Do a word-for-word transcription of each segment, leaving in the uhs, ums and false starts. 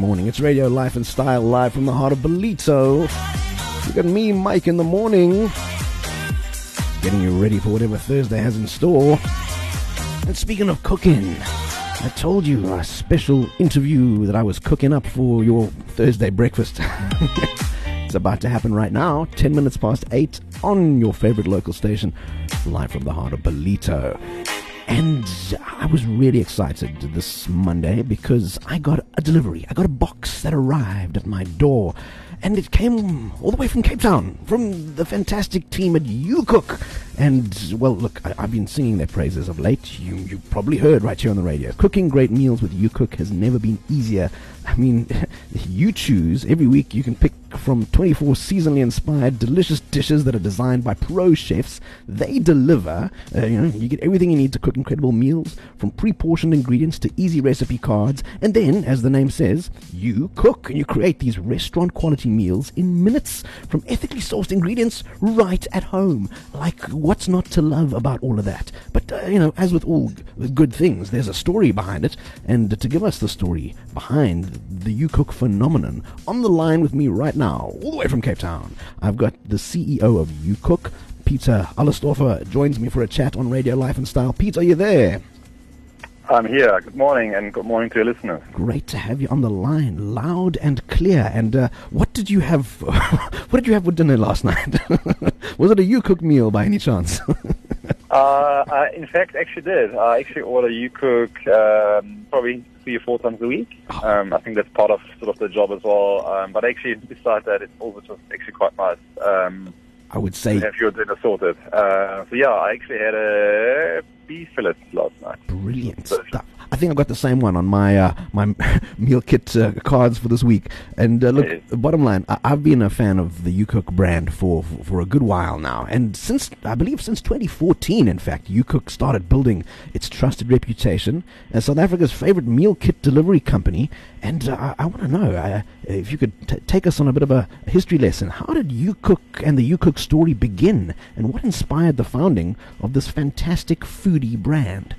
morning. It's Radio Life and Style live from the heart of Ballito. You got me, Mike, in the morning, getting you ready for whatever Thursday has in store. And speaking of cooking, I told you a special interview that I was cooking up for your Thursday breakfast. It's about to happen right now, ten minutes past eight, on your favorite local station, live from the heart of Ballito. And I was really excited this Monday because I got a delivery. I got a box that arrived at my door. And it came all the way from Cape Town, from the fantastic team at UCook. And, well, look, I, I've been singing their praises of late. You you probably heard right here on the radio. Cooking great meals with UCook has never been easier. I mean, you choose. Every week you can pick from twenty-four seasonally inspired delicious dishes that are designed by pro chefs. They deliver. Uh, you know, you get everything you need to cook incredible meals, from pre-portioned ingredients to easy recipe cards. And then, as the name says, you cook and you create these restaurant-quality meals in minutes from ethically sourced ingredients right at home. Like, what's not to love about all of that? But, uh, you know, as with all g- good things, there's a story behind it. And to give us the story behind the UCook phenomenon, on the line with me right now, all the way from Cape Town, I've got the C E O of UCook, Peter Allerstorfer, joins me for a chat on Radio Life and Style. Pete, are you there? I'm here. Good morning, and good morning to your listeners. Great to have you on the line, loud and clear. And uh, what did you have? What did you have for dinner last night? Was it a UCook meal by any chance? uh, I, in fact, actually did. I actually order UCook um, probably three or four times a week. Um, I think that's part of sort of the job as well. Um, but actually, besides that, it's also just actually quite nice. Um, I would say to have your dinner sorted. Uh, so yeah, I actually had a beef fillet last night. Brilliant stuff. I think I got the same one on my uh, my meal kit uh, cards for this week. And uh, look, the bottom line, I- I've been a fan of the UCook brand for, for for a good while now, and since I believe since twenty fourteen, in fact, UCook started building its trusted reputation as South Africa's favorite meal kit delivery company. And uh, I, I want to know uh, if you could t- take us on a bit of a history lesson. How did UCook and the UCook story begin, and what inspired the founding of this fantastic foodie brand?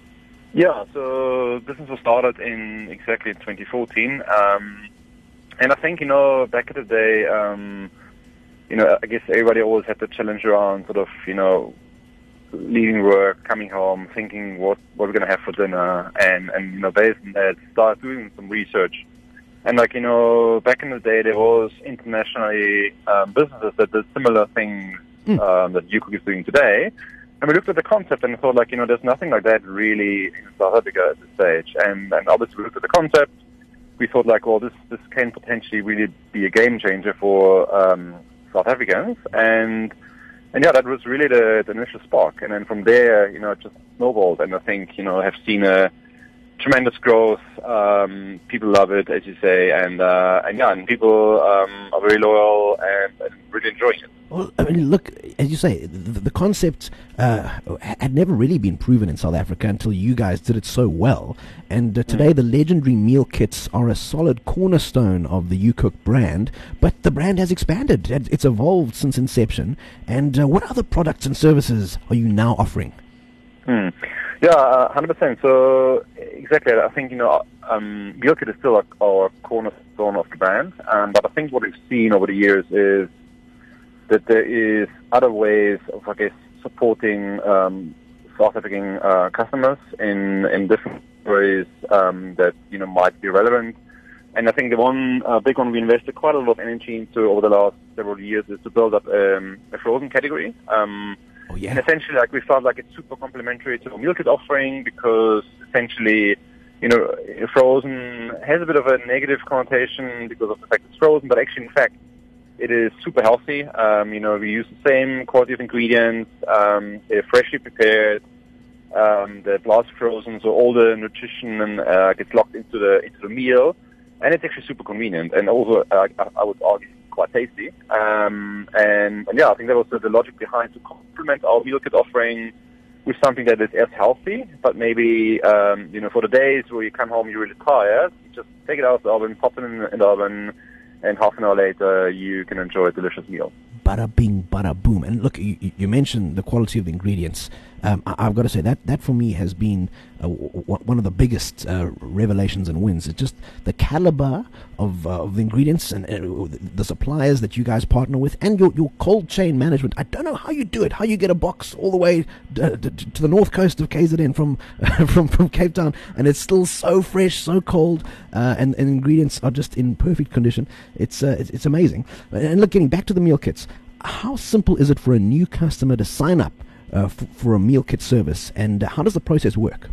Yeah, so business was started in exactly twenty fourteen, um, and I think, you know, back in the day, um, you know, I guess everybody always had the challenge around sort of, you know, leaving work, coming home, thinking what, what we're going to have for dinner, and, and, you know, based on that, start doing some research. And, like, you know, back in the day, there was internationally um, businesses that did similar things mm. um, that UCook is doing today. And we looked at the concept and thought, like, you know, there's nothing like that really in South Africa at this stage. And, and obviously we looked at the concept. We thought, like, well, this, this can potentially really be a game changer for um, South Africans. And, and yeah, that was really the, the initial spark. And then from there, you know, it just snowballed. And I think, you know, have seen a tremendous growth. Um, people love it, as you say. And, uh, and yeah, and people um, are very loyal and, and really enjoying it. Well, I mean, look, as you say, the, the concept uh, had never really been proven in South Africa until you guys did it so well. And uh, today, mm. the legendary meal kits are a solid cornerstone of the UCook brand. But the brand has expanded. It's evolved since inception. And uh, what other products and services are you now offering? Hmm. Yeah, uh, one hundred percent. So, exactly, I think, you know, um, meal kit is still like our cornerstone of the brand. Um, but I think what we've seen over the years is that there is other ways of, I guess, supporting um, South African uh, customers in, in different ways um, that, you know, might be relevant. And I think the one uh, big one we invested quite a lot of energy into over the last several years is to build up um, a frozen category. Um, oh, yeah. And essentially, like, we felt like it's super complementary to our meal kit offering because essentially, you know, frozen has a bit of a negative connotation because of the fact it's frozen, but actually, in fact, it is super healthy. Um, you know, we use the same quality of ingredients. Um, they're freshly prepared. Um, they're blast frozen, so all the nutrition and, uh, gets locked into the into the meal, and it's actually super convenient. And also, uh, I, I would argue, quite tasty. Um, and, and yeah, I think that was the, the logic behind to complement our meal kit offering with something that is as healthy, but maybe um, you know, for the days where you come home, you're really tired, you just take it out of the oven, pop it in, in the oven, and half an hour later, you can enjoy a delicious meal. Bada bing, bada boom. And look, you, you mentioned the quality of the ingredients. um, I, I've got to say that that for me has been uh, w- w- one of the biggest uh, revelations and wins. It's just the caliber of, uh, of the ingredients and uh, the suppliers that you guys partner with, and your, your cold chain management. I don't know how you do it, how you get a box all the way to, to, to the north coast of K Z N from from from Cape Town, and it's still so fresh, so cold, uh, and, and ingredients are just in perfect condition. It's, uh, it's it's amazing. And look, getting back to the meal kits, how simple is it for a new customer to sign up uh, f- for a meal kit service, and how does the process work?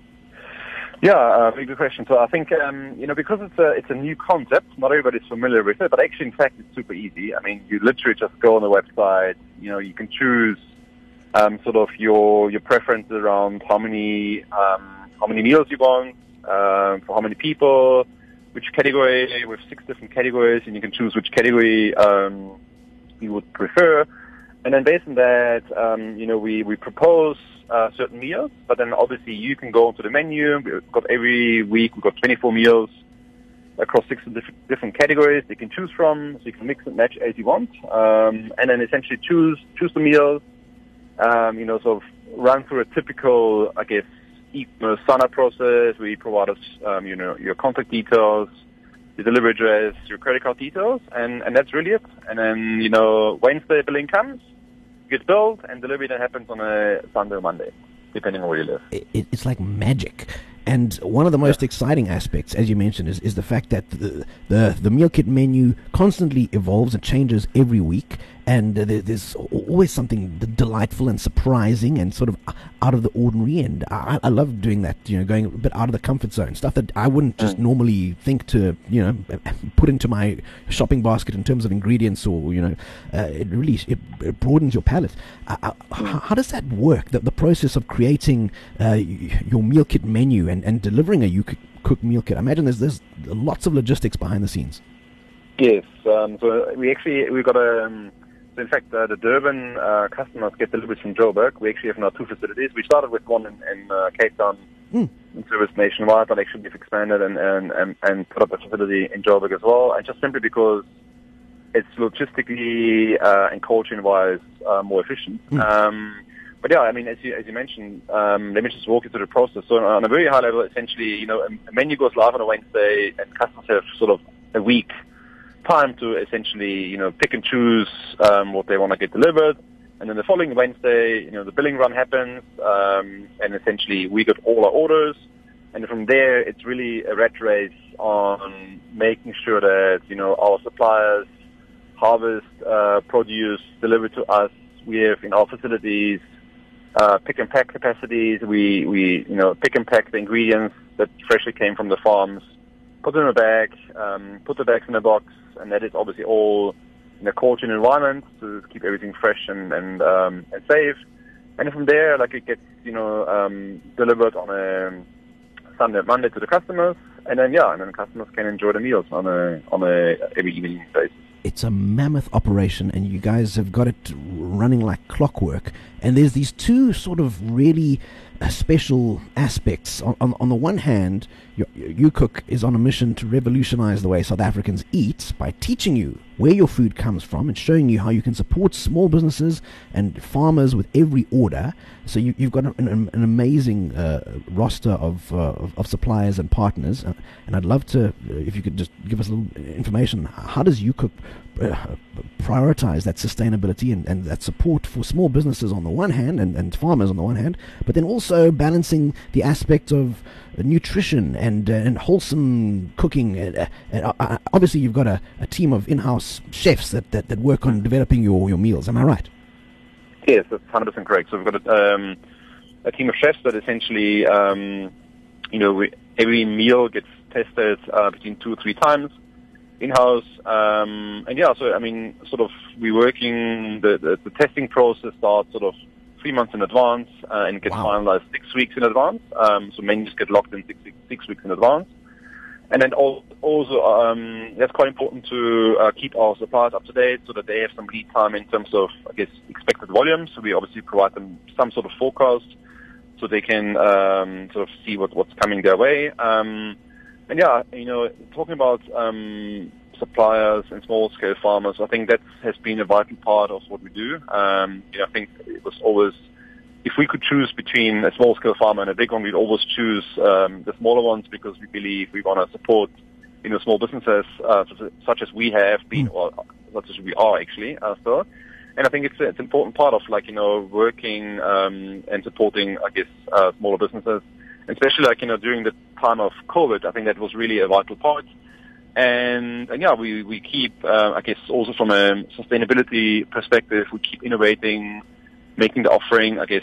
Yeah, uh, very good question. So I think, um, you know, because it's a, it's a new concept, not everybody's familiar with it, but actually, in fact, it's super easy. I mean, you literally just go on the website, you know, you can choose um, sort of your your preferences around how many um, how many meals you want, um, for how many people, which category. We have six different categories, and you can choose which category um, you would prefer. And then based on that, um, you know, we, we propose uh, certain meals, but then obviously you can go onto the menu. We've got every week, we've got twenty-four meals across six different, different categories you can choose from, so you can mix and match as you want. Um, and then essentially choose, choose the meals, um, you know, sort of run through a typical, I guess, e-commerce sign-up process where you provide us, um, you know, your contact details, your delivery address, your credit card details, and, and that's really it. And then, you know, Wednesday billing comes, gets billed, and delivery then happens on a Sunday or Monday, depending on where you live. It, it's like magic. And one of the most yeah. exciting aspects, as you mentioned, is, is the fact that the, the the meal kit menu constantly evolves and changes every week, and uh, there, there's always something delightful and surprising and sort of out of the ordinary. And I, I love doing that, you know, going a bit out of the comfort zone, stuff that I wouldn't just mm. normally think to, you know, put into my shopping basket in terms of ingredients, or, you know, uh, it really it, it broadens your palate. Uh, uh, mm. how, how does that work? The, the process of creating uh, your meal kit menu and, and delivering a you cook meal kit. I imagine there's there's lots of logistics behind the scenes. Yes, um, so we actually we've got a. Um, So in fact, uh, the Durban uh, customers get deliveries from Joburg. We actually have now two facilities. We started with one in, in uh, Cape Town, mm. in service nationwide, but actually we've expanded and, and, and, and put up a facility in Joburg as well. And just simply because it's logistically uh, and cold chain-wise uh, more efficient. Mm. Um, but yeah, I mean, as you as you mentioned, um, let me just walk you through the process. So on a very high level, essentially, you know, a menu goes live on a Wednesday, and customers have sort of a week time to essentially, you know, pick and choose um, what they want to get delivered. And then the following Wednesday, you know, the billing run happens, um, and essentially we get all our orders. And from there, it's really a rat race on making sure that, you know, our suppliers harvest uh, produce delivered to us. We have in our facilities uh, pick and pack capacities. We, we, you know, pick and pack the ingredients that freshly came from the farms, put them in a bag, um, put the bags in a box, and that is obviously all in a cold chain environment to keep everything fresh and and, um, and safe. And from there, like, it gets, you know, um, delivered on a Sunday, Monday to the customers, and then yeah, and then customers can enjoy the meals on a on a every evening basis. It's a mammoth operation, and you guys have got it running like clockwork. And there's these two sort of really uh, special aspects. On, on, on the one hand, you, you Cook is on a mission to revolutionize the way South Africans eat by teaching you where your food comes from and showing you how you can support small businesses and farmers with every order. So you, you've got an, an amazing uh, roster of, uh, of of suppliers and partners. Uh, and I'd love to, uh, if you could just give us a little information. How does you Cook uh, prioritize that sustainability and, and that support for small businesses on the one hand and, and farmers on the one hand, but then also balancing the aspect of nutrition and uh, and wholesome cooking? Uh, and uh, obviously you've got a, a team of in-house chefs that, that, that work on developing your, your meals. Am I right? Yes, that's one hundred percent correct. So we've got a, um, a team of chefs that essentially, um, you know, we, every meal gets tested uh, between two or three times in-house. Um, and yeah, so, I mean, sort of we're working, the, the, the testing process starts sort of three months in advance uh, and gets wow. finalized six weeks in advance. Um, so menus get locked in six, six, six weeks in advance. And then also, um, that's quite important to uh, keep our suppliers up to date so that they have some lead time in terms of, I guess, expected volume. So we obviously provide them some sort of forecast so they can um, sort of see what, what's coming their way. Um, and yeah, you know, talking about um, suppliers and small-scale farmers, I think that has been a vital part of what we do. Um, you know, I think it was always if we could choose between a small-scale farmer and a big one, we'd always choose um, the smaller ones because we believe we want to support, you know, small businesses uh, such as we have been, or such as we are actually uh, still. And I think it's it's an important part of, like, you know, working um, and supporting, I guess, uh, smaller businesses, especially, like, you know, during the time of COVID. I think that was really a vital part. And, and yeah, we, we keep, uh, I guess, also from a sustainability perspective, we keep innovating, making the offering, I guess,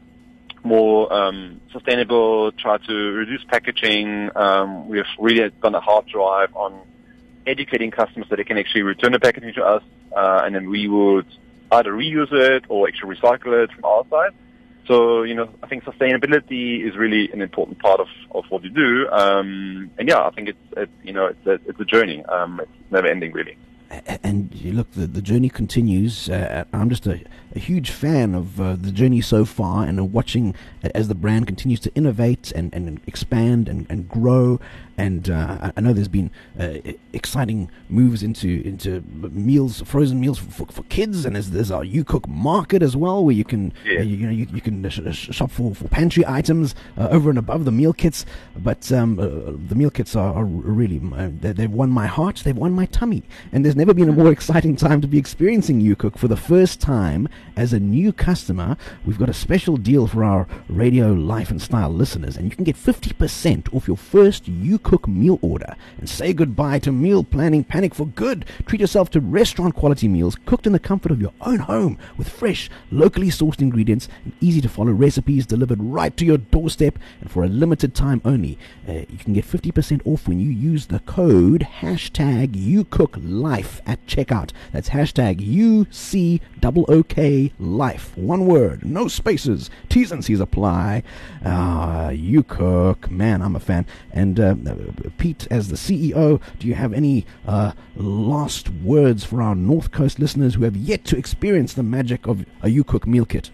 more um, sustainable, try to reduce packaging. Um, we've really done a hard drive on educating customers that they can actually return the packaging to us, uh, and then we would either reuse it or actually recycle it from our side. So, you know, I think sustainability is really an important part of, of what we do. Um, and yeah, I think it's, it, you know, it's a, it's a journey. Um, it's never ending, really. And you look, the, the journey continues. Uh, I'm just a, a huge fan of uh, the journey so far, and uh, watching as the brand continues to innovate and, and expand and, and grow. And uh, I know there's been uh, exciting moves into into meals, frozen meals for, for kids, and there's, there's our YouCook Market as well, where you can yeah. uh, you, you know you, you can sh- sh- shop for, for pantry items uh, over and above the meal kits. But um, uh, the meal kits are, are really uh, they've won my heart, they've won my tummy, and there's never been a more exciting time to be experiencing YouCook for the first time as a new customer. We've got a special deal for our Radio Life and Style listeners, and you can get fifty percent off your first YouCook Cook meal order and say goodbye to meal planning panic for good. Treat yourself to restaurant quality meals cooked in the comfort of your own home with fresh, locally sourced ingredients and easy to follow recipes delivered right to your doorstep. And for a limited time only, uh, you can get fifty percent off when you use the code hashtag YouCookLife at checkout. That's hashtag U C O O K Life. One word, no spaces. T's and C's apply. Ah, YouCook. Man, I'm a fan. And uh, Pete, as the C E O, do you have any uh, last words for our North Coast listeners who have yet to experience the magic of a YouCook meal kit?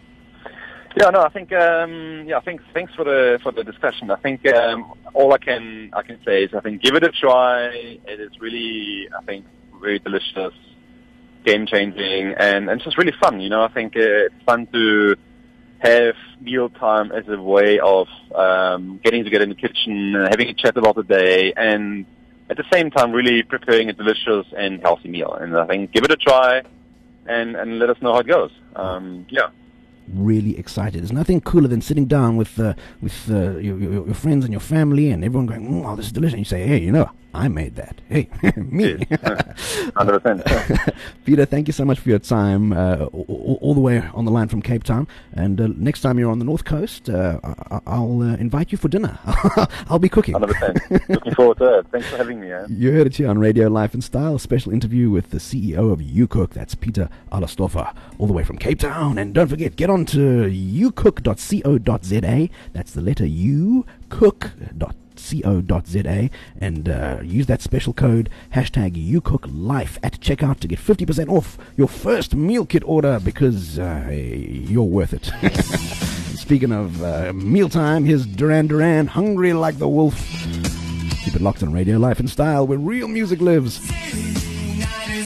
Yeah, no, I think um, yeah, thanks, thanks for the for the discussion. I think um, all I can I can say is I think give it a try. It is really, I think, very delicious, game changing, and, and it's just really fun. You know, I think uh, it's fun to have mealtime as a way of um, getting together in the kitchen, uh, having a chat about the day, and at the same time really preparing a delicious and healthy meal. And I think give it a try, and, and let us know how it goes. Um, yeah. Really excited. There's nothing cooler than sitting down with uh, with uh, your, your, your friends and your family, and everyone going, "Oh, this is delicious." And you say, "Hey, you know, I made that. Hey, me." one hundred percent. Peter, thank you so much for your time, uh, all, all the way on the line from Cape Town. And uh, next time you're on the North Coast, uh, I, I'll uh, invite you for dinner. I'll be cooking. one hundred percent. Looking forward to it. Thanks for having me. Eh? You heard it here on Radio Life and Style, a special interview with the C E O of YouCook. That's Peter Alastoffer, all the way from Cape Town. And don't forget, get on to you cook dot co dot za. That's the letter U, cook dot co dot za, and uh, use that special code hashtag YouCookLife at checkout to get fifty percent off your first meal kit order, because uh, you're worth it. Speaking of uh, mealtime, here's Duran Duran, Hungry Like the Wolf. Keep it locked on Radio Life and Style, where real music lives.